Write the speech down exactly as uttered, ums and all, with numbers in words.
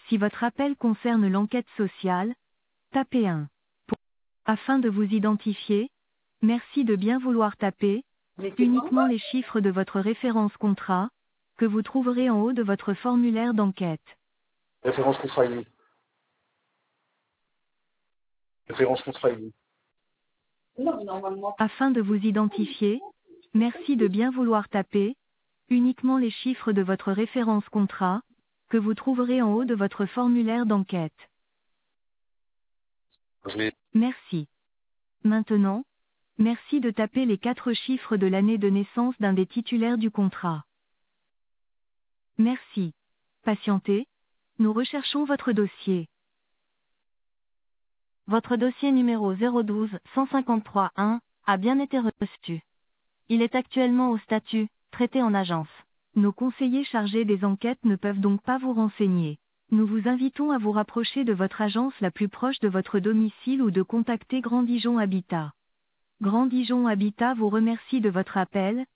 Si votre appel concerne l'enquête sociale, tapez un. Pour... Afin de vous identifier, merci de bien vouloir taper uniquement les chiffres de votre référence contrat, que vous trouverez en haut de votre formulaire d'enquête. Référence contrat I D. Référence contrat I D. Afin de vous identifier, merci de bien vouloir taper uniquement les chiffres de votre référence contrat, que vous trouverez en haut de votre formulaire d'enquête. Je l'ai. Merci. Maintenant, merci de taper les quatre chiffres de l'année de naissance d'un des titulaires du contrat. Merci. Patientez, nous recherchons votre dossier. Votre dossier numéro zéro douze cent cinquante-trois un a bien été reçu. Il est actuellement au statut « traité en agence ». Nos conseillers chargés des enquêtes ne peuvent donc pas vous renseigner. Nous vous invitons à vous rapprocher de votre agence la plus proche de votre domicile ou de contacter Grand Dijon Habitat. Grand Dijon Habitat vous remercie de votre appel